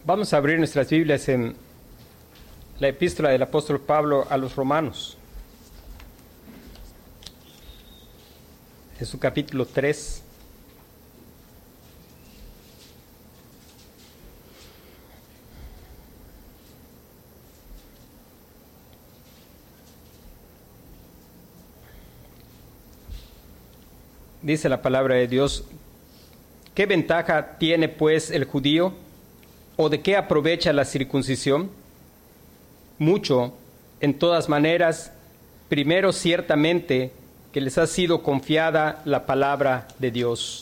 Vamos a abrir nuestras Biblias en la epístola del apóstol Pablo a los Romanos, en su capítulo 3. Dice la palabra de Dios: ¿qué ventaja tiene pues el judío? ¿O de qué aprovecha la circuncisión? Mucho, en todas maneras. Primero, ciertamente, que les ha sido confiada la palabra de Dios.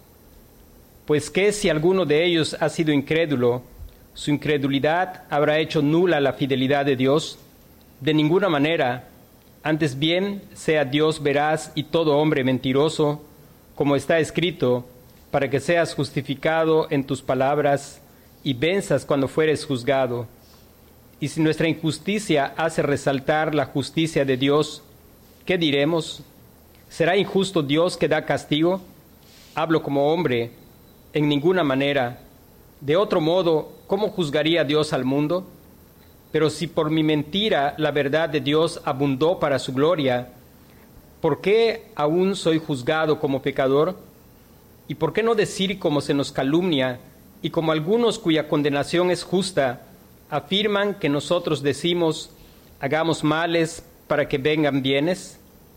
Pues que si alguno de ellos ha sido incrédulo, su incredulidad habrá hecho nula la fidelidad de Dios. De ninguna manera. Antes bien, sea Dios veraz y todo hombre mentiroso, como está escrito, para que seas justificado en tus palabras y venzas cuando fueres juzgado. Y si nuestra injusticia hace resaltar la justicia de Dios, ¿qué diremos? ¿Será injusto Dios que da castigo? Hablo como hombre, en ninguna manera. De otro modo, ¿cómo juzgaría Dios al mundo? Pero si por mi mentira la verdad de Dios abundó para su gloria, ¿por qué aún soy juzgado como pecador? ¿Y por qué no decir como se nos calumnia, y como algunos cuya condenación es justa, afirman que nosotros decimos, hagamos males para que vengan bienes?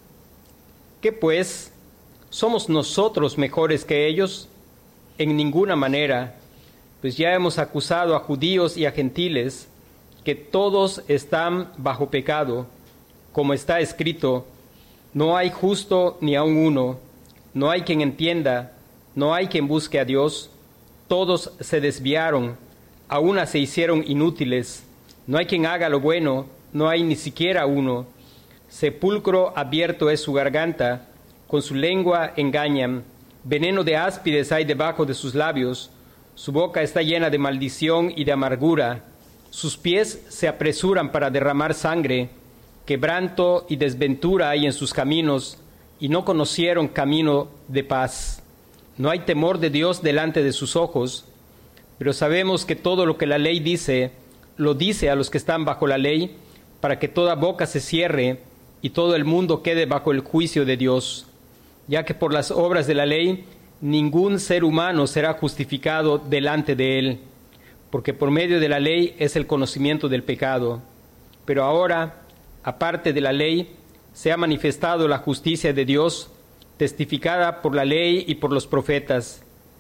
¿Qué pues? ¿Somos nosotros mejores que ellos? En ninguna manera, pues ya hemos acusado a judíos y a gentiles, que todos están bajo pecado, como está escrito, no hay justo ni aun uno, no hay quien entienda, no hay quien busque a Dios. Todos se desviaron, a una se hicieron inútiles, no hay quien haga lo bueno, no hay ni siquiera uno. Sepulcro abierto es su garganta, con su lengua engañan, veneno de áspides hay debajo de sus labios, su boca está llena de maldición y de amargura. Sus pies se apresuran para derramar sangre, quebranto y desventura hay en sus caminos, y no conocieron camino de paz. No hay temor de Dios delante de sus ojos, pero sabemos que todo lo que la ley dice, lo dice a los que están bajo la ley, para que toda boca se cierre y todo el mundo quede bajo el juicio de Dios, ya que por las obras de la ley ningún ser humano será justificado delante de él, porque por medio de la ley es el conocimiento del pecado. Pero ahora, aparte de la ley, se ha manifestado la justicia de Dios, testificada por la ley y por los profetas.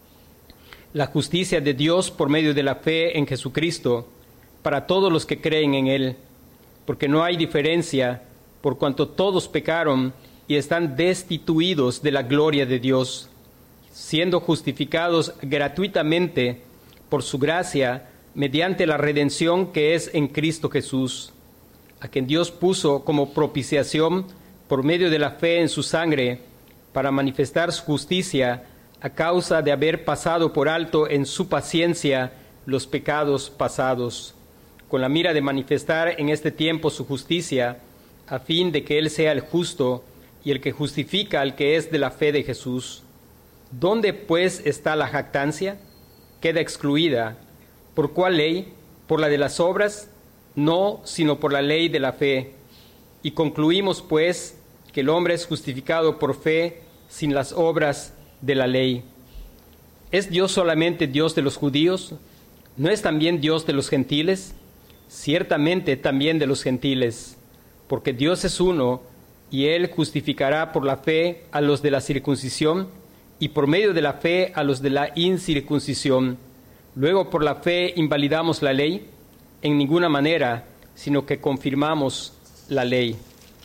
La justicia de Dios por medio de la fe en Jesucristo, para todos los que creen en Él, porque no hay diferencia, por cuanto todos pecaron y están destituidos de la gloria de Dios, siendo justificados gratuitamente por su gracia, mediante la redención que es en Cristo Jesús, a quien Dios puso como propiciación por medio de la fe en su sangre, para manifestar su justicia a causa de haber pasado por alto en su paciencia los pecados pasados, con la mira de manifestar en este tiempo su justicia, a fin de que Él sea el justo y el que justifica al que es de la fe de Jesús. ¿Dónde pues está la jactancia? Queda excluida. ¿Por cuál ley? ¿Por la de las obras? No, sino por la ley de la fe. Y concluimos pues que el hombre es justificado por fe sin las obras de la ley. ¿Es Dios solamente Dios de los judíos? ¿No es también Dios de los gentiles? Ciertamente también de los gentiles, porque Dios es uno, y Él justificará por la fe a los de la circuncisión, y por medio de la fe a los de la incircuncisión. Luego por la fe invalidamos la ley, en ninguna manera, sino que confirmamos la ley.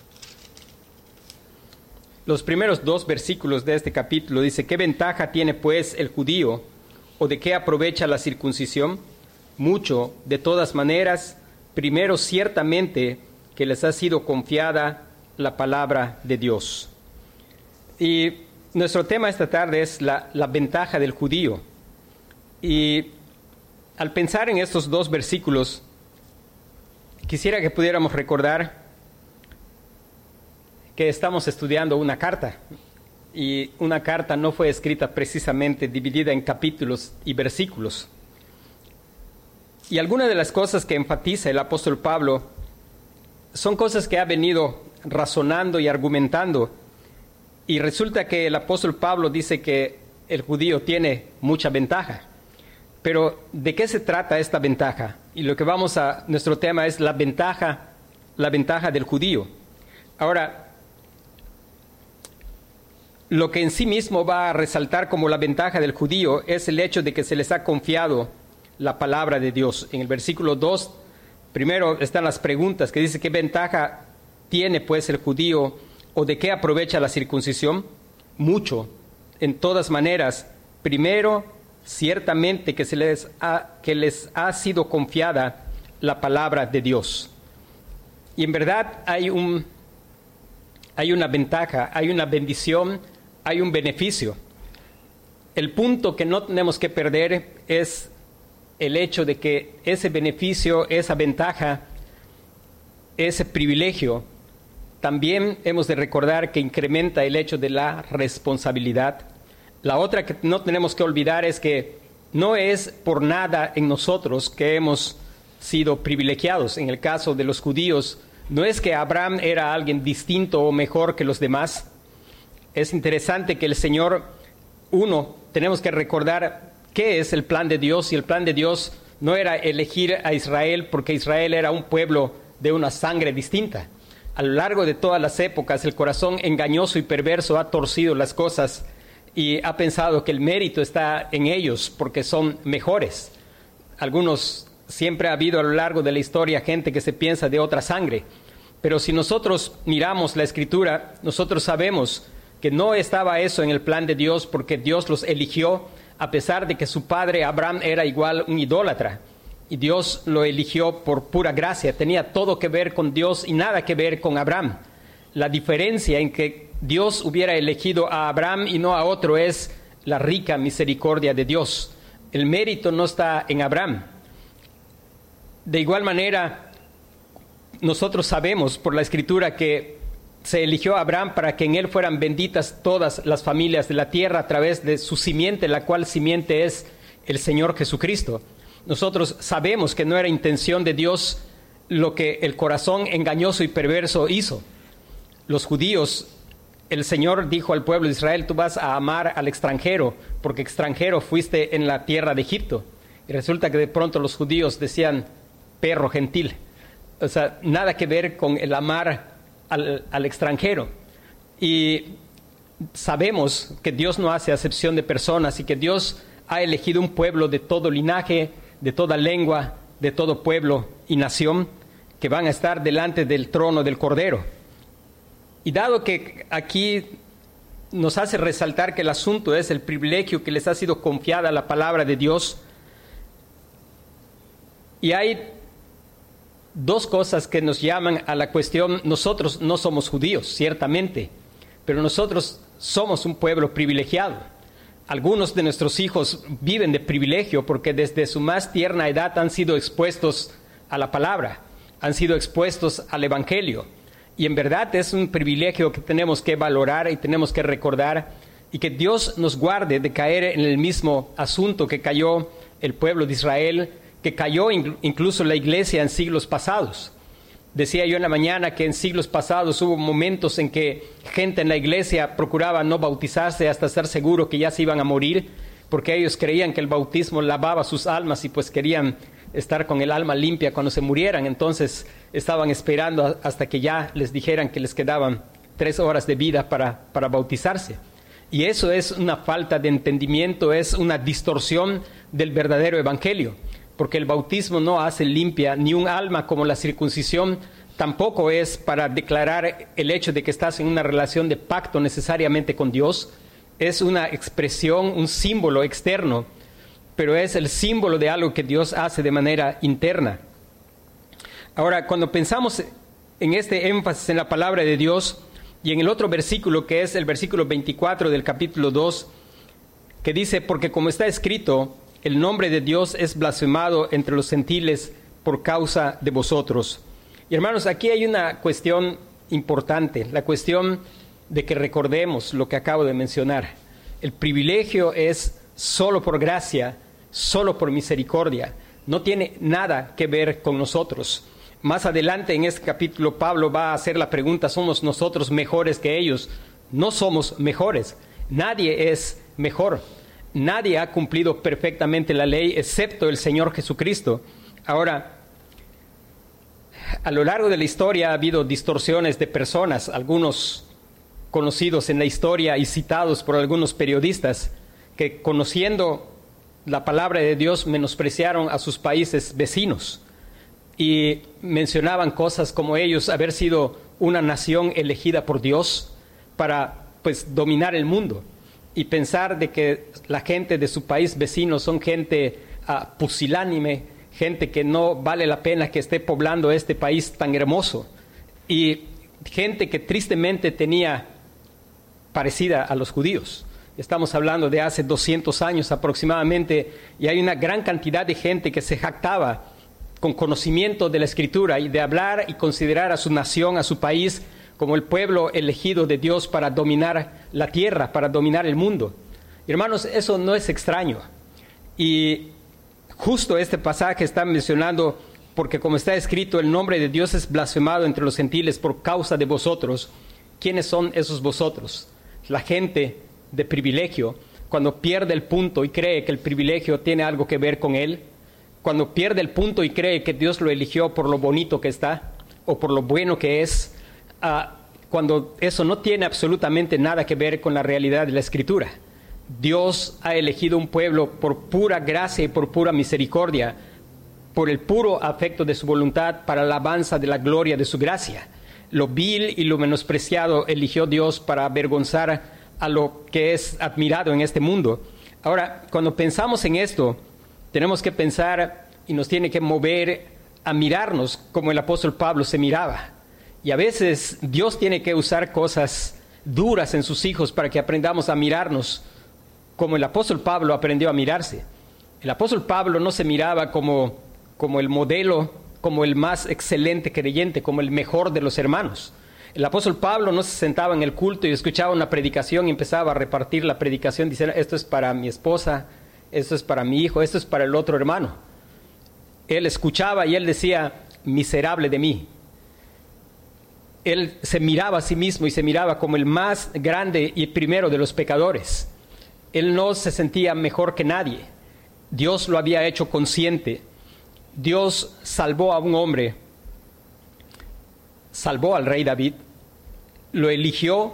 Los primeros 2 versículos de este capítulo dice: ¿qué ventaja tiene pues el judío? ¿O de qué aprovecha la circuncisión? Mucho, de todas maneras. Primero, ciertamente, que les ha sido confiada la palabra de Dios. Y nuestro tema esta tarde es la ventaja del judío. Y al pensar en estos 2 versículos, quisiera que pudiéramos recordar que estamos estudiando una carta, y una carta no fue escrita precisamente dividida en capítulos y versículos. Y algunas de las cosas que enfatiza el apóstol Pablo son cosas que ha venido razonando y argumentando. Y resulta que el apóstol Pablo dice que el judío tiene mucha ventaja. Pero ¿de qué se trata esta ventaja? Y nuestro tema es la ventaja del judío. Ahora, lo que en sí mismo va a resaltar como la ventaja del judío es el hecho de que se les ha confiado la palabra de Dios. En el versículo 2, primero están las preguntas que dice: ¿qué ventaja tiene pues el judío o de qué aprovecha la circuncisión? Mucho, en todas maneras. Primero, ciertamente que les ha sido confiada la palabra de Dios. Y en verdad hay una ventaja, hay una bendición, hay un beneficio. El punto que no tenemos que perder es el hecho de que ese beneficio, esa ventaja, ese privilegio, también hemos de recordar que incrementa el hecho de la responsabilidad. La otra que no tenemos que olvidar es que no es por nada en nosotros que hemos sido privilegiados. En el caso de los judíos, no es que Abraham era alguien distinto o mejor que los demás. Es interesante que el Señor, tenemos que recordar qué es el plan de Dios, y el plan de Dios no era elegir a Israel porque Israel era un pueblo de una sangre distinta. A lo largo de todas las épocas, el corazón engañoso y perverso ha torcido las cosas y ha pensado que el mérito está en ellos porque son mejores. Siempre ha habido a lo largo de la historia gente que se piensa de otra sangre, pero si nosotros miramos la Escritura, nosotros sabemos que no estaba eso en el plan de Dios, porque Dios los eligió a pesar de que su padre Abraham era igual un idólatra, y Dios lo eligió por pura gracia. Tenía todo que ver con Dios y nada que ver con Abraham. La diferencia en que Dios hubiera elegido a Abraham y no a otro es la rica misericordia de Dios. El mérito no está en Abraham. De igual manera, nosotros sabemos por la Escritura que se eligió a Abraham para que en él fueran benditas todas las familias de la tierra a través de su simiente, la cual simiente es el Señor Jesucristo. Nosotros sabemos que no era intención de Dios lo que el corazón engañoso y perverso hizo. Los judíos, el Señor dijo al pueblo de Israel: tú vas a amar al extranjero, porque extranjero fuiste en la tierra de Egipto. Y resulta que de pronto los judíos decían: perro gentil. O sea, nada que ver con el amar al extranjero. Y sabemos que Dios no hace acepción de personas y que Dios ha elegido un pueblo de todo linaje, de toda lengua, de todo pueblo y nación, que van a estar delante del trono del Cordero. Y dado que aquí nos hace resaltar que el asunto es el privilegio que les ha sido confiada la palabra de Dios, y hay dos cosas que nos llaman a la cuestión. Nosotros no somos judíos, ciertamente, pero nosotros somos un pueblo privilegiado. Algunos de nuestros hijos viven de privilegio porque desde su más tierna edad han sido expuestos a la palabra, han sido expuestos al Evangelio. Y en verdad es un privilegio que tenemos que valorar y tenemos que recordar, y que Dios nos guarde de caer en el mismo asunto que cayó el pueblo de Israel, que cayó incluso la iglesia en siglos pasados. Decía yo en la mañana que en siglos pasados hubo momentos en que gente en la iglesia procuraba no bautizarse hasta estar seguro que ya se iban a morir, porque ellos creían que el bautismo lavaba sus almas y pues querían estar con el alma limpia cuando se murieran. Entonces estaban esperando hasta que ya les dijeran que les quedaban 3 horas de vida para bautizarse. Y eso es una falta de entendimiento, es una distorsión del verdadero evangelio, porque el bautismo no hace limpia ni un alma, como la circuncisión tampoco es para declarar el hecho de que estás en una relación de pacto necesariamente con Dios. Es una expresión, un símbolo externo, pero es el símbolo de algo que Dios hace de manera interna. Ahora, cuando pensamos en este énfasis en la palabra de Dios y en el otro versículo, que es el versículo 24 del capítulo 2, que dice: porque como está escrito, el nombre de Dios es blasfemado entre los gentiles por causa de vosotros. Y hermanos, aquí hay una cuestión importante, la cuestión de que recordemos lo que acabo de mencionar. El privilegio es solo por gracia, solo por misericordia. no tiene nada que ver con nosotros. Más adelante en este capítulo Pablo va a hacer la pregunta, ¿somos nosotros mejores que ellos? No somos mejores, nadie es mejor. Nadie ha cumplido perfectamente la ley excepto el Señor Jesucristo. Ahora, a lo largo de la historia ha habido distorsiones de personas, algunos conocidos en la historia y citados por algunos periodistas, que conociendo la palabra de Dios menospreciaron a sus países vecinos y mencionaban cosas como ellos haber sido una nación elegida por Dios para dominar el mundo, y pensar de que la gente de su país vecino son gente pusilánime, gente que no vale la pena que esté poblando este país tan hermoso, y gente que tristemente tenía parecida a los judíos. Estamos hablando de hace 200 años aproximadamente, y hay una gran cantidad de gente que se jactaba con conocimiento de la Escritura y de hablar y considerar a su nación, a su país, como el pueblo elegido de Dios para dominar la tierra, para dominar el mundo. Hermanos, eso no es extraño. Y justo este pasaje está mencionando, porque como está escrito, el nombre de Dios es blasfemado entre los gentiles por causa de vosotros. ¿Quiénes son esos vosotros? La gente de privilegio, cuando pierde el punto y cree que el privilegio tiene algo que ver con él, cuando pierde el punto y cree que Dios lo eligió por lo bonito que está o por lo bueno que es, cuando eso no tiene absolutamente nada que ver con la realidad de la Escritura. Dios ha elegido un pueblo por pura gracia y por pura misericordia, por el puro afecto de su voluntad, para la alabanza de la gloria de su gracia. Lo vil y lo menospreciado eligió Dios para avergonzar a lo que es admirado en este mundo. Ahora, cuando pensamos en esto, tenemos que pensar y nos tiene que mover a mirarnos como el apóstol Pablo se miraba. Y a veces Dios tiene que usar cosas duras en sus hijos para que aprendamos a mirarnos como el apóstol Pablo aprendió a mirarse. El apóstol Pablo no se miraba como el modelo, como el más excelente creyente, como el mejor de los hermanos. El apóstol Pablo no se sentaba en el culto y escuchaba una predicación y empezaba a repartir la predicación diciendo, esto es para mi esposa, esto es para mi hijo, esto es para el otro hermano. Él escuchaba y él decía, miserable de mí. Él se miraba a sí mismo y se miraba como el más grande y primero de los pecadores. Él no se sentía mejor que nadie. Dios lo había hecho consciente. Dios salvó a un hombre, salvó al rey David, lo eligió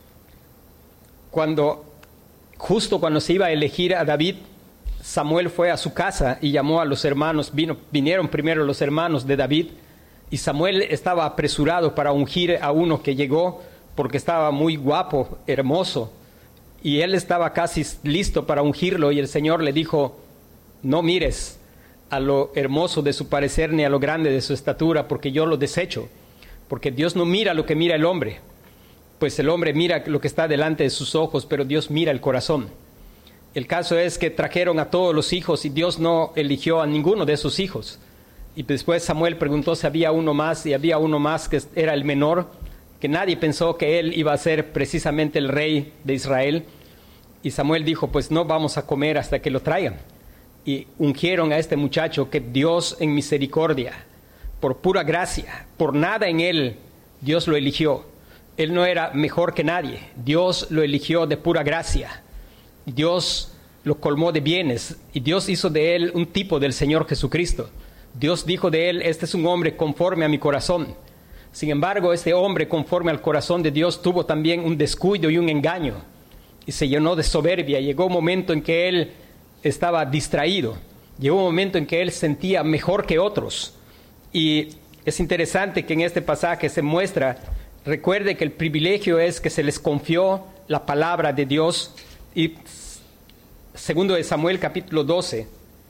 justo cuando se iba a elegir a David. Samuel fue a su casa y llamó a los hermanos, vinieron primero los hermanos de David, y Samuel estaba apresurado para ungir a uno que llegó porque estaba muy guapo, hermoso, y él estaba casi listo para ungirlo, y el Señor le dijo, no mires a lo hermoso de su parecer ni a lo grande de su estatura, porque yo lo desecho, porque Dios no mira lo que mira el hombre, pues el hombre mira lo que está delante de sus ojos, pero Dios mira el corazón. El caso es que trajeron a todos los hijos y Dios no eligió a ninguno de esos hijos. Y después Samuel preguntó si había uno más, y había uno más que era el menor, que nadie pensó que él iba a ser precisamente el rey de Israel. Y Samuel dijo, pues no vamos a comer hasta que lo traigan. Y ungieron a este muchacho que Dios en misericordia, por pura gracia, por nada en él, Dios lo eligió. Él no era mejor que nadie, Dios lo eligió de pura gracia. Dios lo colmó de bienes y Dios hizo de él un tipo del Señor Jesucristo. Dios dijo de él, este es un hombre conforme a mi corazón. Sin embargo, este hombre conforme al corazón de Dios tuvo también un descuido y un engaño y se llenó de soberbia. Llegó un momento en que él estaba distraído, llegó un momento en que él sentía mejor que otros. Y es interesante que en este pasaje se muestra, recuerde que el privilegio es que se les confió la palabra de Dios. Y segundo de Samuel capítulo 12,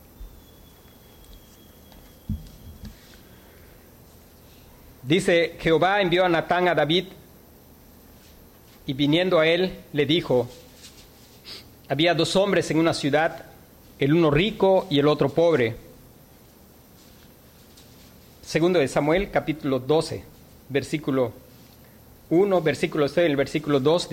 dice, Jehová envió a Natán a David, y viniendo a él le dijo, había dos hombres en una ciudad, el uno rico y el otro pobre. Segundo de Samuel capítulo 12, versículo 1, estoy en el versículo 2,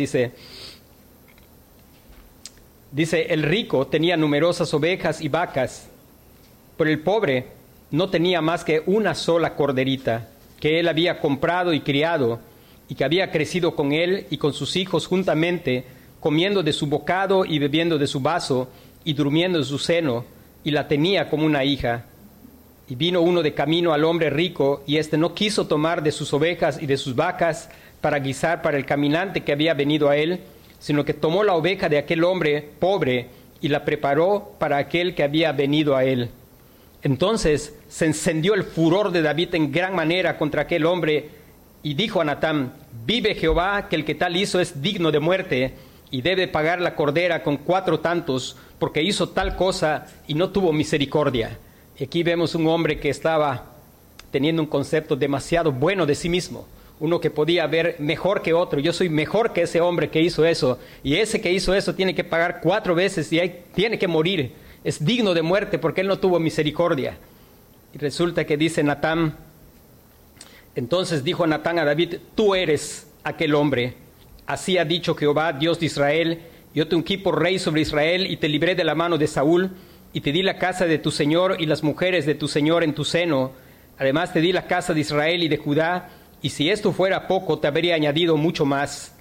dice, el rico tenía numerosas ovejas y vacas, Pero el pobre no tenía más que una sola corderita, que él había comprado y criado, y que había crecido con él y con sus hijos juntamente, comiendo de su bocado y bebiendo de su vaso, y durmiendo en su seno, y la tenía como una hija. Y vino uno de camino al hombre rico, y éste no quiso tomar de sus ovejas y de sus vacas para guisar para el caminante que había venido a él, sino que tomó la oveja de aquel hombre pobre y la preparó para aquel que había venido a él. Entonces se encendió el furor de David en gran manera contra aquel hombre, y dijo a Natán: vive Jehová, que el que tal hizo es digno de muerte, y debe pagar la cordera con 4 tantos, porque hizo tal cosa y no tuvo misericordia. Y aquí vemos un hombre que estaba teniendo un concepto demasiado bueno de sí mismo, uno que podía ver mejor que otro. Yo soy mejor que ese hombre que hizo eso, y ese que hizo eso tiene que pagar 4 veces y tiene que morir. Es digno de muerte porque él no tuvo misericordia. Y resulta que dice Natán: entonces dijo Natán a David: tú eres aquel hombre. Así ha dicho Jehová, Dios de Israel: yo te ungí por rey sobre Israel, y te libré de la mano de Saúl, y te di la casa de tu señor y las mujeres de tu señor en tu seno. Además te di la casa de Israel y de Judá, y si esto fuera poco, te habría añadido mucho más.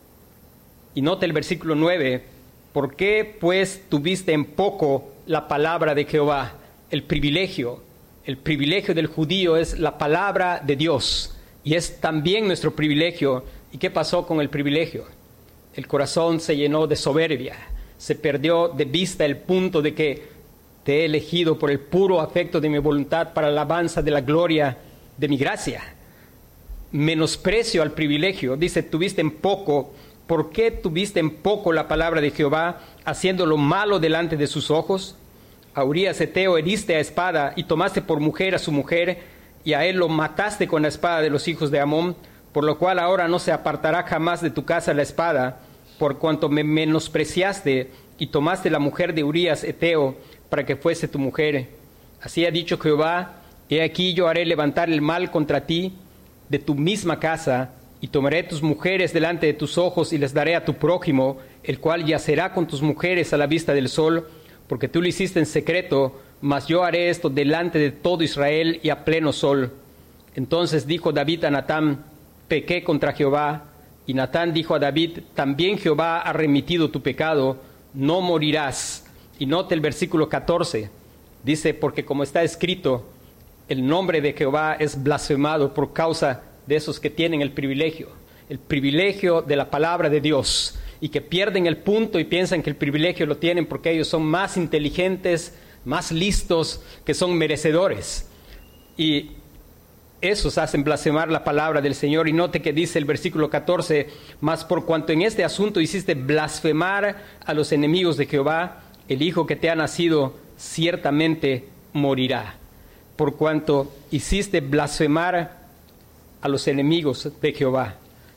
Y nota el versículo 9: ¿por qué pues tuviste en poco la palabra de Jehová? El privilegio del judío es la palabra de Dios, y es también nuestro privilegio. ¿Y qué pasó con el privilegio? El corazón se llenó de soberbia, se perdió de vista el punto de que te he elegido por el puro afecto de mi voluntad para la alabanza de la gloria de mi gracia. Menosprecio al privilegio. Dice: tuviste en poco. ¿Por qué tuviste en poco la palabra de Jehová, haciendo lo malo delante de sus ojos? A Urías Heteo heriste a espada, y tomaste por mujer a su mujer, y a él lo mataste con la espada de los hijos de Amón, por lo cual ahora no se apartará jamás de tu casa la espada, por cuanto me menospreciaste, y tomaste la mujer de Urías Heteo, para que fuese tu mujer. Así ha dicho Jehová: he aquí yo haré levantar el mal contra ti de tu misma casa, y tomaré tus mujeres delante de tus ojos, y les daré a tu prójimo, el cual yacerá con tus mujeres a la vista del sol, porque tú lo hiciste en secreto, mas yo haré esto delante de todo Israel y a pleno sol. Entonces dijo David a Natán: pequé contra Jehová. Y Natán dijo a David: también Jehová ha remitido tu pecado, no morirás. Y note el versículo 14, dice: porque como está escrito, el nombre de Jehová es blasfemado por causa de esos que tienen el privilegio de la palabra de Dios, y que pierden el punto y piensan que el privilegio lo tienen porque ellos son más inteligentes, más listos, que son merecedores. Y esos hacen blasfemar la palabra del Señor. Y note que dice el versículo 14: mas por cuanto en este asunto hiciste blasfemar a los enemigos de Jehová, el hijo que te ha nacido ciertamente morirá. Por cuanto hiciste blasfemar a los enemigos de Jehová,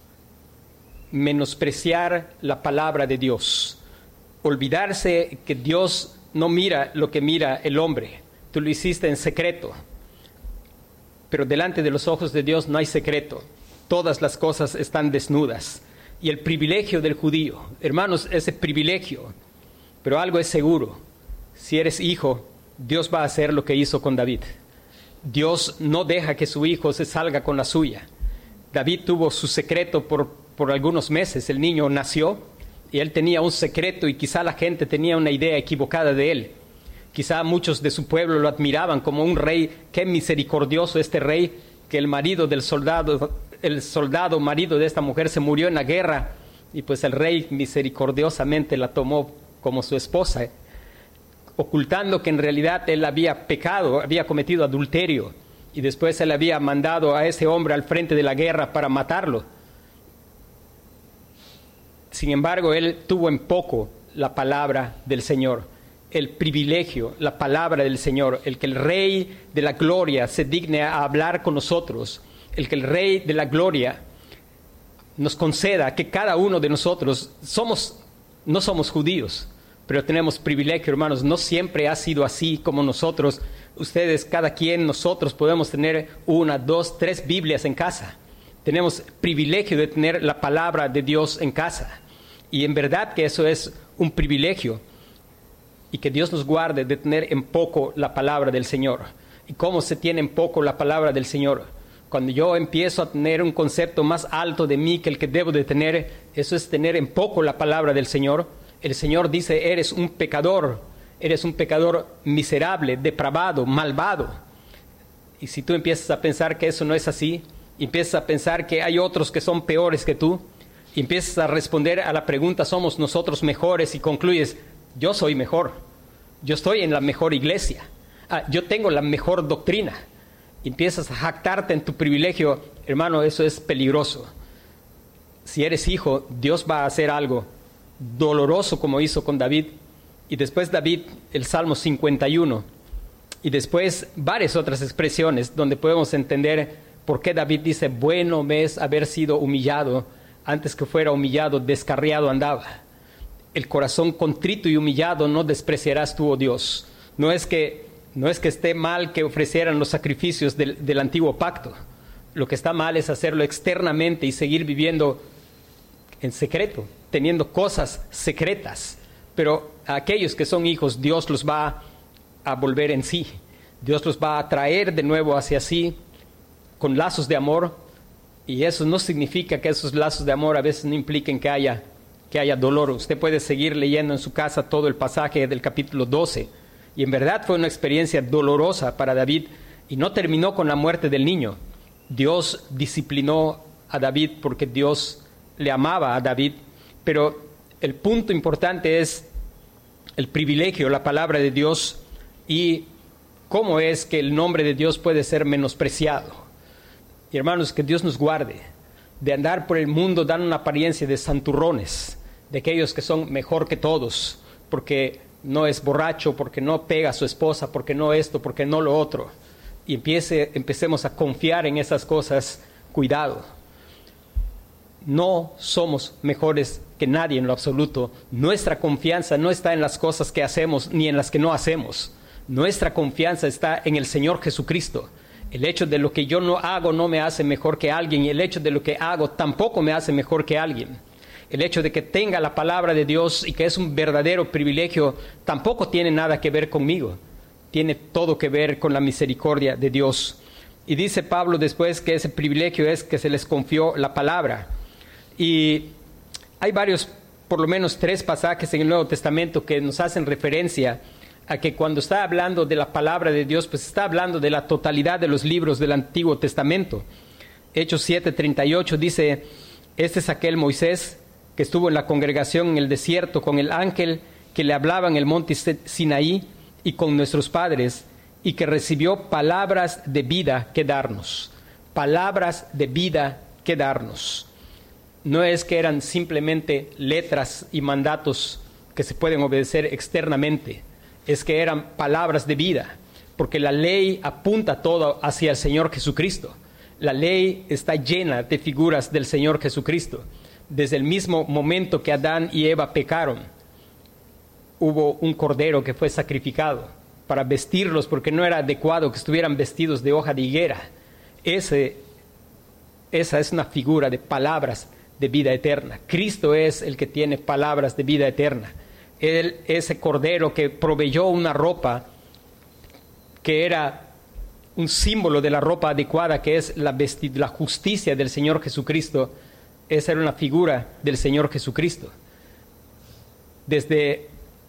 menospreciar la palabra de Dios, olvidarse que Dios no mira lo que mira el hombre. Tú lo hiciste en secreto, pero delante de los ojos de Dios no hay secreto. Todas las cosas están desnudas. Y el privilegio del judío, hermanos, ese privilegio, pero algo es seguro: si eres hijo, Dios va a hacer lo que hizo con David. Dios no deja que su hijo se salga con la suya. David tuvo su secreto por algunos meses. El niño nació y él tenía un secreto, y quizá la gente tenía una idea equivocada de él. Quizá muchos de su pueblo lo admiraban como un rey. Qué misericordioso este rey, que el soldado marido de esta mujer se murió en la guerra, y pues el rey misericordiosamente la tomó como su esposa, ocultando que en realidad él había pecado, había cometido adulterio, y después él había mandado a ese hombre al frente de la guerra para matarlo. Sin embargo, él tuvo en poco la palabra del Señor, el privilegio, la palabra del Señor, el que el Rey de la Gloria se digne a hablar con nosotros, el que el Rey de la Gloria nos conceda que cada uno de nosotros no somos judíos, pero tenemos privilegio, hermanos. No siempre ha sido así como nosotros. Ustedes, cada quien, nosotros podemos tener 1, 2, 3 Biblias en casa. Tenemos privilegio de tener la palabra de Dios en casa. Y en verdad que eso es un privilegio. y que Dios nos guarde de tener en poco la palabra del Señor. ¿Y cómo se tiene en poco la palabra del Señor? Cuando yo empiezo a tener un concepto más alto de mí que el que debo de tener, eso es tener en poco la palabra del Señor. El Señor dice, eres un pecador miserable, depravado, malvado. Y si tú empiezas a pensar que eso no es así, empiezas a pensar que hay otros que son peores que tú, y empiezas a responder a la pregunta, ¿somos nosotros mejores? Y concluyes, yo soy mejor, yo estoy en la mejor iglesia, yo tengo la mejor doctrina. Y empiezas a jactarte en tu privilegio, hermano, eso es peligroso. Si eres hijo, Dios va a hacer algo doloroso como hizo con David. Y después David, el Salmo 51, y después varias otras expresiones donde podemos entender por qué David dice, bueno me es haber sido humillado, antes que fuera humillado, descarriado andaba. El corazón contrito y humillado no despreciarás tú, oh Dios. No es que esté mal que ofrecieran los sacrificios del antiguo pacto. Lo que está mal es hacerlo externamente y seguir viviendo en secreto, teniendo cosas secretas. Pero a aquellos que son hijos, Dios los va a volver en sí. Dios los va a traer de nuevo hacia sí con lazos de amor. Y eso no significa que esos lazos de amor a veces no impliquen que haya dolor. Usted puede seguir leyendo en su casa todo el pasaje del capítulo 12. Y en verdad fue una experiencia dolorosa para David y no terminó con la muerte del niño. Dios disciplinó a David porque Dios le amaba a David, pero el punto importante es el privilegio, la palabra de Dios y cómo es que el nombre de Dios puede ser menospreciado. Y hermanos, que Dios nos guarde de andar por el mundo dando una apariencia de santurrones, de aquellos que son mejor que todos, porque no es borracho, porque no pega a su esposa, porque no esto, porque no lo otro. Y empecemos a confiar en esas cosas. Cuidado. No somos mejores que nadie en lo absoluto. Nuestra confianza no está en las cosas que hacemos ni en las que no hacemos. Nuestra confianza está en el Señor Jesucristo. El hecho de lo que yo no hago no me hace mejor que alguien, y el hecho de lo que hago tampoco me hace mejor que alguien. El hecho de que tenga la palabra de Dios y que es un verdadero privilegio tampoco tiene nada que ver conmigo. Tiene todo que ver con la misericordia de Dios. Y dice Pablo después que ese privilegio es que se les confió la palabra. Y hay varios, por lo menos 3 pasajes en el Nuevo Testamento que nos hacen referencia a que cuando está hablando de la palabra de Dios, pues está hablando de la totalidad de los libros del Antiguo Testamento. Hechos 7:38 dice, este es aquel Moisés que estuvo en la congregación en el desierto con el ángel que le hablaba en el monte Sinaí y con nuestros padres, y que recibió palabras de vida que darnos. Palabras de vida que darnos. No es que eran simplemente letras y mandatos que se pueden obedecer externamente, es que eran palabras de vida, porque la ley apunta todo hacia el Señor Jesucristo. La ley está llena de figuras del Señor Jesucristo. Desde el mismo momento que Adán y Eva pecaron, hubo un cordero que fue sacrificado para vestirlos, porque no era adecuado que estuvieran vestidos de hoja de higuera. Esa es una figura de palabras de vida eterna. Cristo es el que tiene palabras de vida eterna. Él, ese cordero que proveyó una ropa que era un símbolo de la ropa adecuada, que es la justicia del Señor Jesucristo. Esa era una figura del Señor Jesucristo. Desde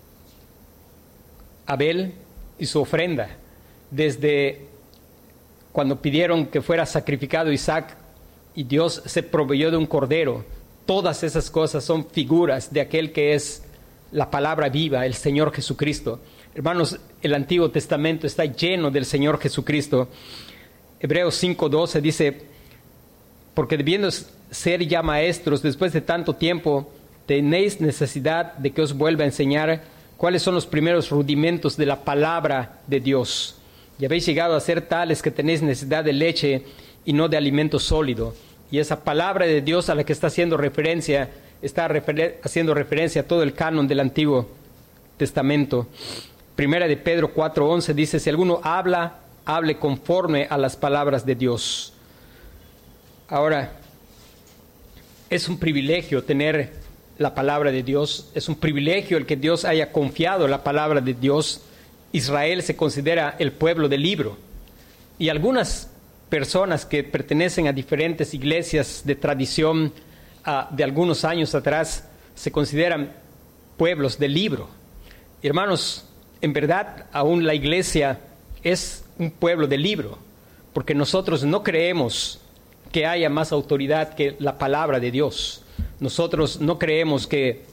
Abel y su ofrenda, desde cuando pidieron que fuera sacrificado Isaac y Dios se proveyó de un cordero, todas esas cosas son figuras de aquel que es la palabra viva, el Señor Jesucristo. Hermanos, el Antiguo Testamento está lleno del Señor Jesucristo. Hebreos 5:12 dice, porque debiendo ser ya maestros después de tanto tiempo, tenéis necesidad de que os vuelva a enseñar cuáles son los primeros rudimentos de la palabra de Dios. Y habéis llegado a ser tales que tenéis necesidad de leche y no de alimento sólido. Y esa palabra de Dios a la que está haciendo referencia, haciendo referencia a todo el canon del Antiguo Testamento. Primera de Pedro 4:11 dice, si alguno habla, hable conforme a las palabras de Dios. Ahora, es un privilegio tener la palabra de Dios. Es un privilegio el que Dios haya confiado la palabra de Dios. Israel se considera el pueblo del libro. Y algunas personas que pertenecen a diferentes iglesias de tradición de algunos años atrás se consideran pueblos del libro. Hermanos, en verdad, aún la iglesia es un pueblo del libro, porque nosotros no creemos que haya más autoridad que la palabra de Dios. Nosotros no creemos que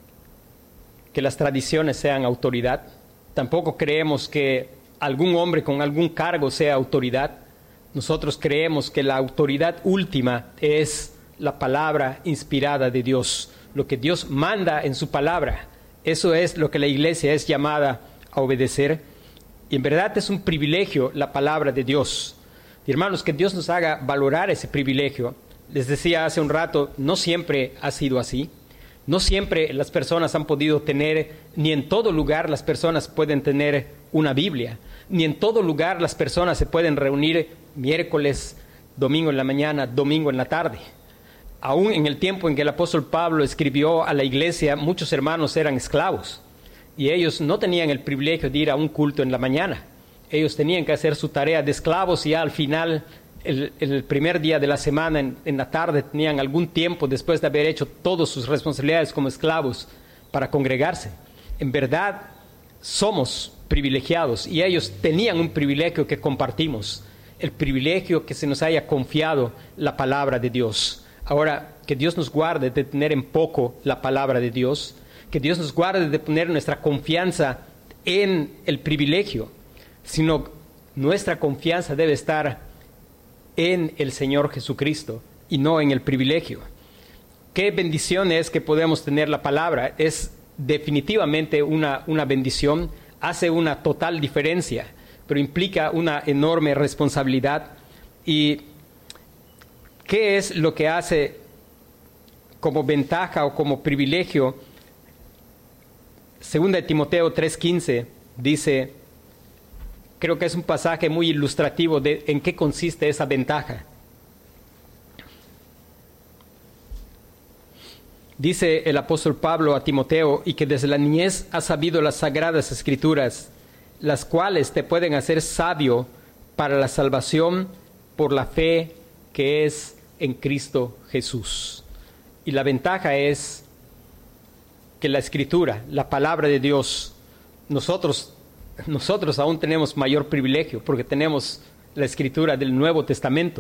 las tradiciones sean autoridad. Tampoco creemos que algún hombre con algún cargo sea autoridad. Nosotros creemos que la autoridad última es la palabra inspirada de Dios. Lo que Dios manda en su palabra, eso es lo que la iglesia es llamada a obedecer. Y en verdad es un privilegio la palabra de Dios. Y hermanos, que Dios nos haga valorar ese privilegio. Les decía hace un rato, no siempre ha sido así. No siempre las personas han podido tener, ni en todo lugar las personas pueden tener una Biblia. Ni en todo lugar las personas se pueden reunir miércoles, domingo en la mañana, domingo en la tarde. Aún en el tiempo en que el apóstol Pablo escribió a la iglesia, muchos hermanos eran esclavos. Y ellos no tenían el privilegio de ir a un culto en la mañana. Ellos tenían que hacer su tarea de esclavos y ya al final, el primer día de la semana, en la tarde, tenían algún tiempo después de haber hecho todas sus responsabilidades como esclavos para congregarse. En verdad, somos privilegiados y ellos tenían un privilegio que compartimos, el privilegio que se nos haya confiado la palabra de Dios. Ahora, que Dios nos guarde de tener en poco la palabra de Dios, que Dios nos guarde de poner nuestra confianza en el privilegio, sino nuestra confianza debe estar en el Señor Jesucristo y no en el privilegio. Qué bendición es que podemos tener la palabra. Es definitivamente una bendición, hace una total diferencia, pero implica una enorme responsabilidad. ¿Y qué es lo que hace como ventaja o como privilegio? Segunda de Timoteo 3:15 dice, creo que es un pasaje muy ilustrativo de en qué consiste esa ventaja. Dice el apóstol Pablo a Timoteo, y que desde la niñez has sabido las sagradas escrituras, las cuales te pueden hacer sabio para la salvación por la fe que es en Cristo Jesús. Y la ventaja es que la escritura, la palabra de Dios, nosotros aún tenemos mayor privilegio porque tenemos la escritura del Nuevo Testamento.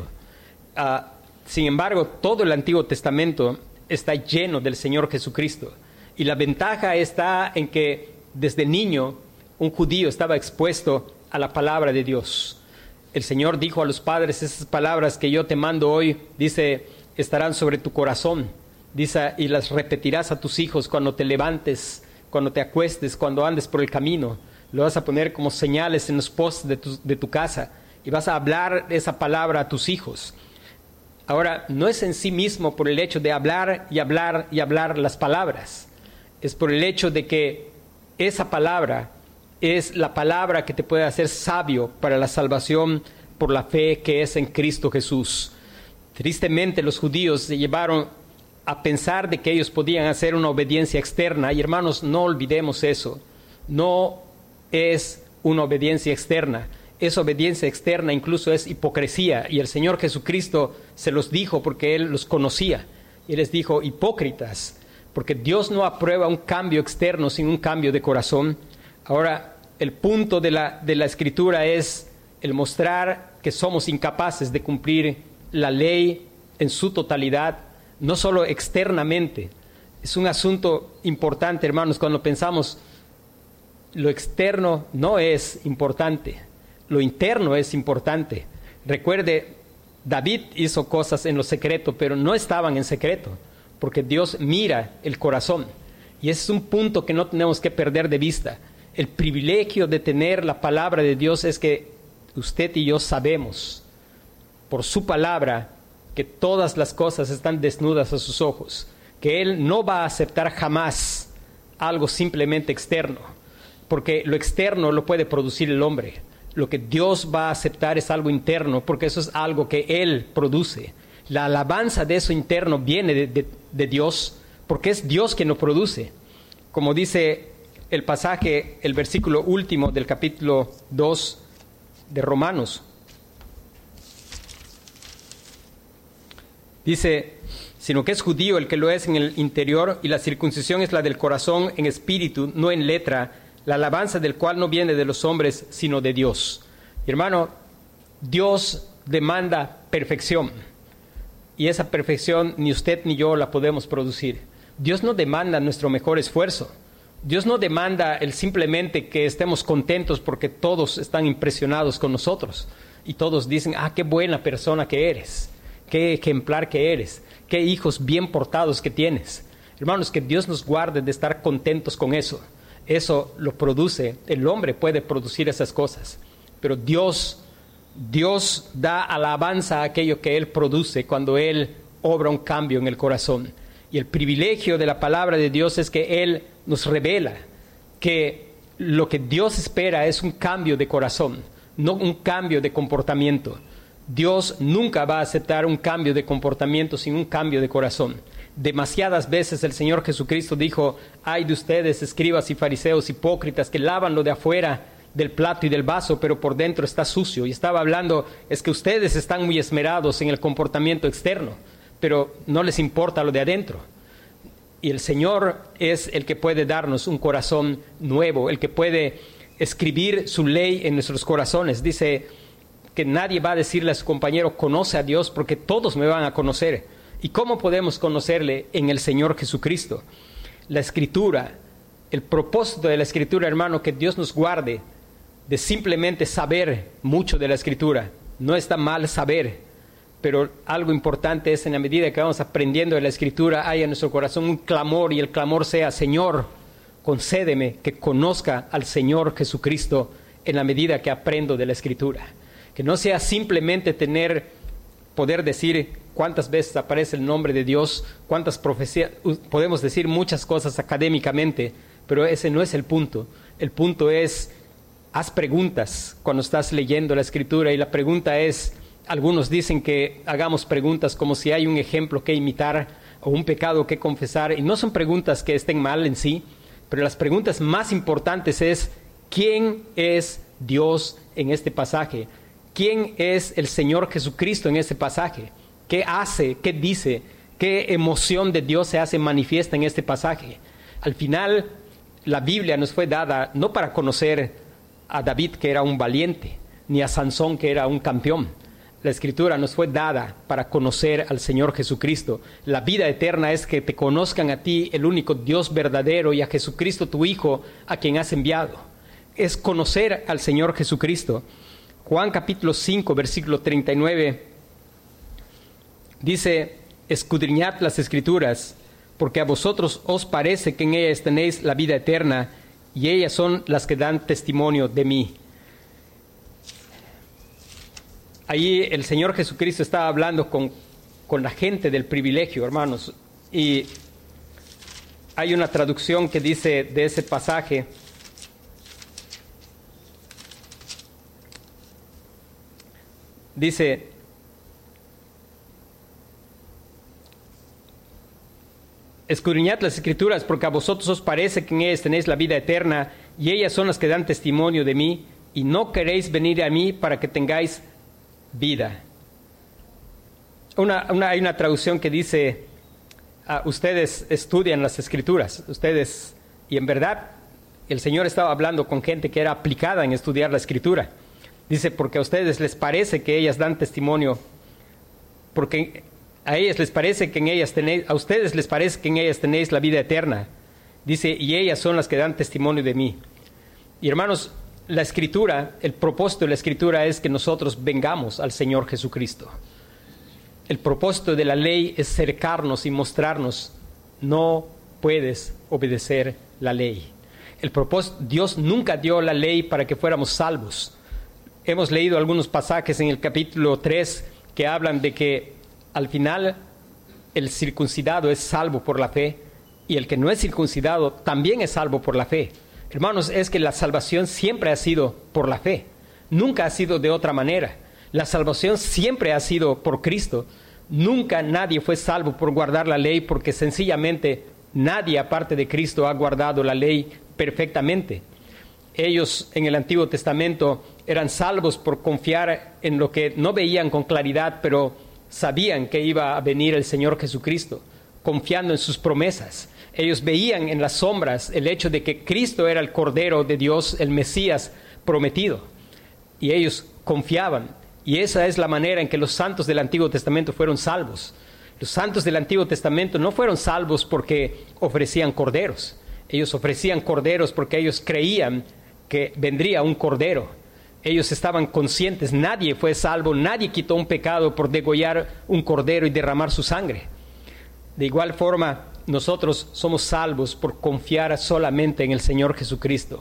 Sin embargo, todo el Antiguo Testamento está lleno del Señor Jesucristo. Y la ventaja está en que desde niño un judío estaba expuesto a la palabra de Dios. El Señor dijo a los padres, esas palabras que yo te mando hoy, dice, estarán sobre tu corazón. Dice, y las repetirás a tus hijos cuando te levantes, cuando te acuestes, cuando andes por el camino. Lo vas a poner como señales en los postes de tu casa y vas a hablar esa palabra a tus hijos. Ahora, no es en sí mismo por el hecho de hablar y hablar y hablar las palabras. Es por el hecho de que esa palabra es la palabra que te puede hacer sabio para la salvación por la fe que es en Cristo Jesús. Tristemente, los judíos se llevaron a pensar de que ellos podían hacer una obediencia externa. Y hermanos, no olvidemos eso. No es una obediencia externa. Esa obediencia externa incluso es hipocresía. Y el Señor Jesucristo se los dijo porque Él los conocía. Y les dijo, hipócritas, porque Dios no aprueba un cambio externo sin un cambio de corazón. Ahora, el punto de la Escritura es el mostrar que somos incapaces de cumplir la ley en su totalidad, no solo externamente. Es un asunto importante, hermanos, cuando pensamos lo externo no es importante, lo interno es importante. Recuerde, David hizo cosas en lo secreto, pero no estaban en secreto, porque Dios mira el corazón. Y ese es un punto que no tenemos que perder de vista. El privilegio de tener la palabra de Dios es que usted y yo sabemos, por su palabra, que todas las cosas están desnudas a sus ojos, que Él no va a aceptar jamás algo simplemente externo, porque lo externo lo puede producir el hombre. Lo que Dios va a aceptar es algo interno, porque eso es algo que Él produce. La alabanza de eso interno viene de Dios, porque es Dios quien lo produce. Como dice el pasaje, el versículo último del capítulo 2 de Romanos. Dice, sino que es judío el que lo es en el interior, y la circuncisión es la del corazón en espíritu, no en letra, la alabanza del cual no viene de los hombres, sino de Dios. Y hermano, Dios demanda perfección, y esa perfección ni usted ni yo la podemos producir. Dios no demanda nuestro mejor esfuerzo. Dios no demanda el simplemente que estemos contentos porque todos están impresionados con nosotros y todos dicen, qué buena persona que eres, qué ejemplar que eres, qué hijos bien portados que tienes. Hermanos, que Dios nos guarde de estar contentos con eso. Eso lo produce, el hombre puede producir esas cosas, pero Dios da alabanza a aquello que Él produce cuando Él obra un cambio en el corazón. Y el privilegio de la palabra de Dios es que Él nos revela que lo que Dios espera es un cambio de corazón, no un cambio de comportamiento. Dios nunca va a aceptar un cambio de comportamiento sin un cambio de corazón. Demasiadas veces el Señor Jesucristo dijo, ay de ustedes, escribas y fariseos hipócritas, que lavan lo de afuera del plato y del vaso, pero por dentro está sucio. Y estaba hablando, es que ustedes están muy esmerados en el comportamiento externo, pero no les importa lo de adentro. Y el Señor es el que puede darnos un corazón nuevo, el que puede escribir su ley en nuestros corazones. Dice que nadie va a decirle a su compañero, conoce a Dios, porque todos me van a conocer. ¿Y cómo podemos conocerle? En el Señor Jesucristo. La Escritura, el propósito de la Escritura, hermano, que Dios nos guarde de simplemente saber mucho de la Escritura. No está mal saber, pero algo importante es, en la medida que vamos aprendiendo de la Escritura, hay en nuestro corazón un clamor, y el clamor sea, Señor, concédeme que conozca al Señor Jesucristo en la medida que aprendo de la Escritura. Que no sea simplemente poder decir cuántas veces aparece el nombre de Dios, cuántas profecías, podemos decir muchas cosas académicamente, pero ese no es el punto. El punto es, haz preguntas cuando estás leyendo la Escritura, y la pregunta es, algunos dicen que hagamos preguntas como si hay un ejemplo que imitar o un pecado que confesar, y no son preguntas que estén mal en sí, pero las preguntas más importantes es, ¿quién es Dios en este pasaje? ¿Quién es el Señor Jesucristo en este pasaje? ¿Qué hace? ¿Qué dice? ¿Qué emoción de Dios se hace manifiesta en este pasaje? Al final, la Biblia nos fue dada no para conocer a David, que era un valiente, ni a Sansón, que era un campeón. La Escritura nos fue dada para conocer al Señor Jesucristo. La vida eterna es que te conozcan a ti, el único Dios verdadero, y a Jesucristo tu Hijo, a quien has enviado. Es conocer al Señor Jesucristo. Juan capítulo 5, versículo 39, dice, escudriñad las Escrituras, porque a vosotros os parece que en ellas tenéis la vida eterna, y ellas son las que dan testimonio de mí. Ahí el Señor Jesucristo estaba hablando con la gente del privilegio, hermanos, y hay una traducción que dice de ese pasaje, dice, escudriñad las Escrituras, porque a vosotros os parece que en ellas tenéis la vida eterna, y ellas son las que dan testimonio de mí, y no queréis venir a mí para que tengáis vida. Hay una traducción que dice, ustedes estudian las Escrituras, ustedes, y en verdad el Señor estaba hablando con gente que era aplicada en estudiar la Escritura. Dice, porque a ustedes les parece que ellas dan testimonio, porque a ellas les parece que en ellas tenéis, a ustedes les parece que en ellas tenéis la vida eterna. Dice, y ellas son las que dan testimonio de mí. Y hermanos, la Escritura, el propósito de la Escritura es que nosotros vengamos al Señor Jesucristo. El propósito de la ley es cercarnos y mostrarnos, no puedes obedecer la ley. Dios nunca dio la ley para que fuéramos salvos. Hemos leído algunos pasajes en el capítulo 3 que hablan de que al final el circuncidado es salvo por la fe, y el que no es circuncidado también es salvo por la fe. Hermanos, es que la salvación siempre ha sido por la fe, nunca ha sido de otra manera. La salvación siempre ha sido por Cristo. Nunca nadie fue salvo por guardar la ley, porque sencillamente Nadie aparte de Cristo ha guardado la ley perfectamente. Ellos en el Antiguo Testamento eran salvos por confiar en lo que no veían con claridad, pero sabían que iba a venir el Señor Jesucristo, confiando en sus promesas. Ellos veían en las sombras el hecho de que Cristo era el Cordero de Dios, el Mesías prometido. Y ellos confiaban. Y esa es la manera en que los santos del Antiguo Testamento fueron salvos. Los santos del Antiguo Testamento no fueron salvos porque ofrecían corderos. Ellos ofrecían corderos porque ellos creían que vendría un cordero. Ellos estaban conscientes, nadie fue salvo, nadie quitó un pecado por degollar un cordero y derramar su sangre. De igual forma, nosotros somos salvos por confiar solamente en el Señor Jesucristo.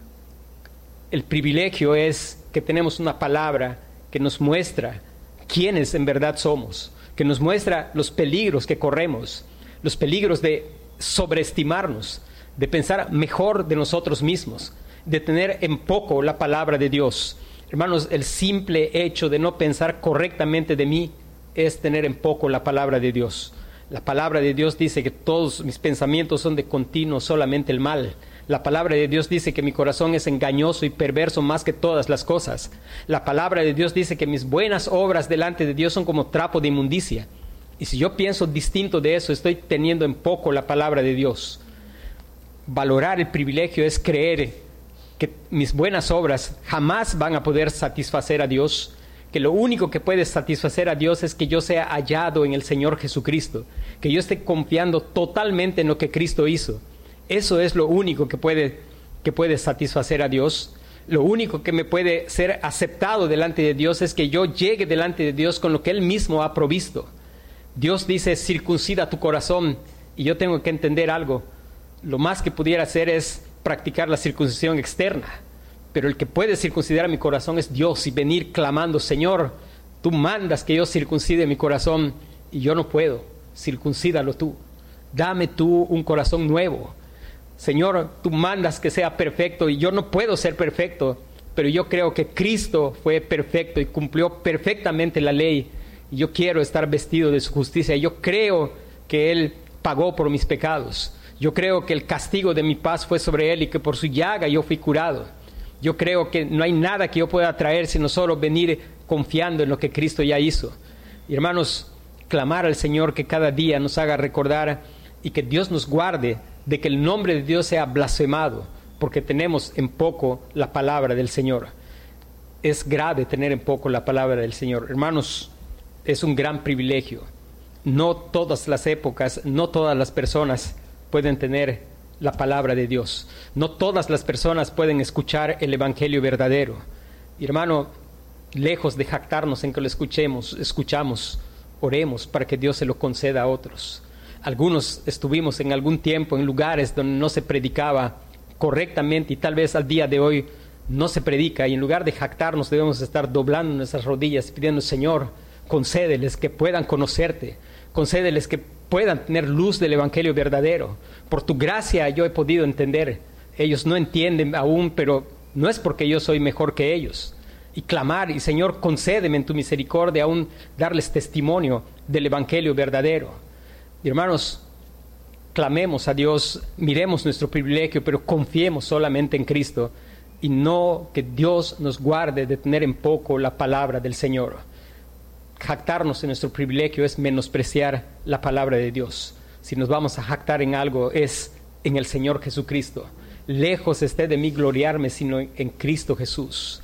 El privilegio es que tenemos una palabra que nos muestra quiénes en verdad somos, que nos muestra los peligros que corremos, los peligros de sobreestimarnos, de pensar mejor de nosotros mismos, de tener en poco la palabra de Dios. Hermanos, el simple hecho de no pensar correctamente de mí es tener en poco la palabra de Dios. La palabra de Dios dice que todos mis pensamientos son de continuo solamente el mal. La palabra de Dios dice que mi corazón es engañoso y perverso más que todas las cosas. La palabra de Dios dice que mis buenas obras delante de Dios son como trapo de inmundicia. Y si yo pienso distinto de eso, estoy teniendo en poco la palabra de Dios. Valorar el privilegio es creer que mis buenas obras jamás van a poder satisfacer a Dios, que lo único que puede satisfacer a Dios es que yo sea hallado en el Señor Jesucristo, que yo esté confiando totalmente en lo que Cristo hizo. Eso es lo único que puede satisfacer a Dios. Lo único que me puede ser aceptado delante de Dios es que yo llegue delante de Dios con lo que Él mismo ha provisto. Dios dice, circuncida tu corazón, y yo tengo que entender algo. Lo más que pudiera hacer es practicar la circuncisión externa, pero el que puede circuncidar mi corazón es Dios, y venir clamando, Señor, tú mandas que yo circuncide mi corazón y yo no puedo, circuncídalo tú, dame tú un corazón nuevo. Señor, tú mandas que sea perfecto y yo no puedo ser perfecto, pero yo creo que Cristo fue perfecto y cumplió perfectamente la ley, y yo quiero estar vestido de su justicia. Yo creo que Él pagó por mis pecados. Yo creo que el castigo de mi paz fue sobre Él y que por su llaga yo fui curado. Yo creo que no hay nada que yo pueda traer sino solo venir confiando en lo que Cristo ya hizo. Y hermanos, clamar al Señor que cada día nos haga recordar y que Dios nos guarde de que el nombre de Dios sea blasfemado, porque tenemos en poco la palabra del Señor. Es grave tener en poco la palabra del Señor. Hermanos, es un gran privilegio. No todas las épocas, no todas las personas pueden tener la palabra de Dios. No todas las personas pueden escuchar el evangelio verdadero. Y hermano, lejos de jactarnos en que lo escuchamos, oremos para que Dios se lo conceda a otros. Algunos estuvimos en algún tiempo en lugares donde no se predicaba correctamente y tal vez al día de hoy no se predica, y en lugar de jactarnos debemos estar doblando nuestras rodillas pidiendo, Señor, concédeles que puedan conocerte, concédeles que puedan tener luz del evangelio verdadero. Por tu gracia yo he podido entender. Ellos no entienden aún, pero no es porque yo soy mejor que ellos. Y clamar, y Señor, concédeme en tu misericordia aún darles testimonio del evangelio verdadero. Y hermanos, clamemos a Dios, miremos nuestro privilegio, pero confiemos solamente en Cristo, y no que Dios nos guarde de tener en poco la palabra del Señor. Jactarnos en nuestro privilegio es menospreciar la palabra de Dios. Si nos vamos a jactar en algo es en el Señor Jesucristo. Lejos esté de mí gloriarme, sino en Cristo Jesús.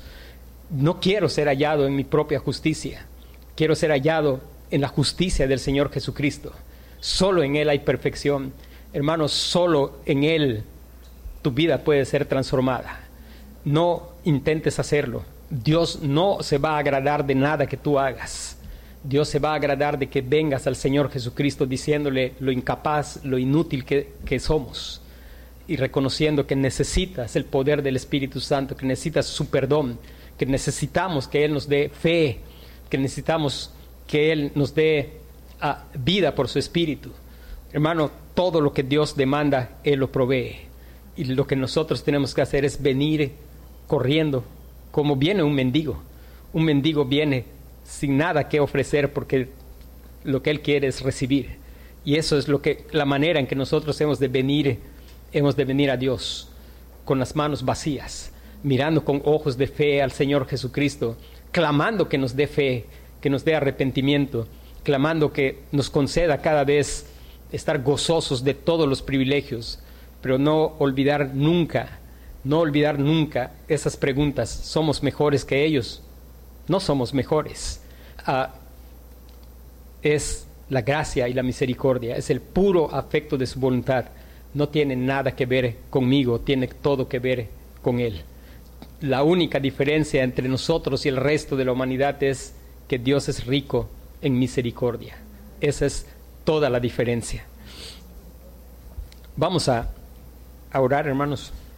No quiero ser hallado en mi propia justicia. Quiero ser hallado en la justicia del Señor Jesucristo. Solo en Él hay perfección. Hermanos, solo en Él tu vida puede ser transformada. No intentes hacerlo. Dios no se va a agradar de nada que tú hagas. Dios se va a agradar de que vengas al Señor Jesucristo diciéndole lo incapaz, lo inútil que somos, y reconociendo que necesitas el poder del Espíritu Santo, que necesitas su perdón, que necesitamos que Él nos dé fe, que necesitamos que Él nos dé vida por su Espíritu. Hermano, todo lo que Dios demanda, Él lo provee, y lo que nosotros tenemos que hacer es venir corriendo como viene un mendigo. Un mendigo viene sin nada que ofrecer porque lo que él quiere es recibir. Y eso es la manera en que nosotros hemos de venir a Dios, con las manos vacías, mirando con ojos de fe al Señor Jesucristo, clamando que nos dé fe, que nos dé arrepentimiento, clamando que nos conceda cada vez estar gozosos de todos los privilegios, pero no olvidar nunca esas preguntas. ¿Somos mejores que ellos? No somos mejores. Es la gracia y la misericordia, es el puro afecto de su voluntad. No tiene nada que ver conmigo, tiene todo que ver con Él. La única diferencia entre nosotros y el resto de la humanidad es que Dios es rico en misericordia. Esa es toda la diferencia. Vamos a orar, hermanos.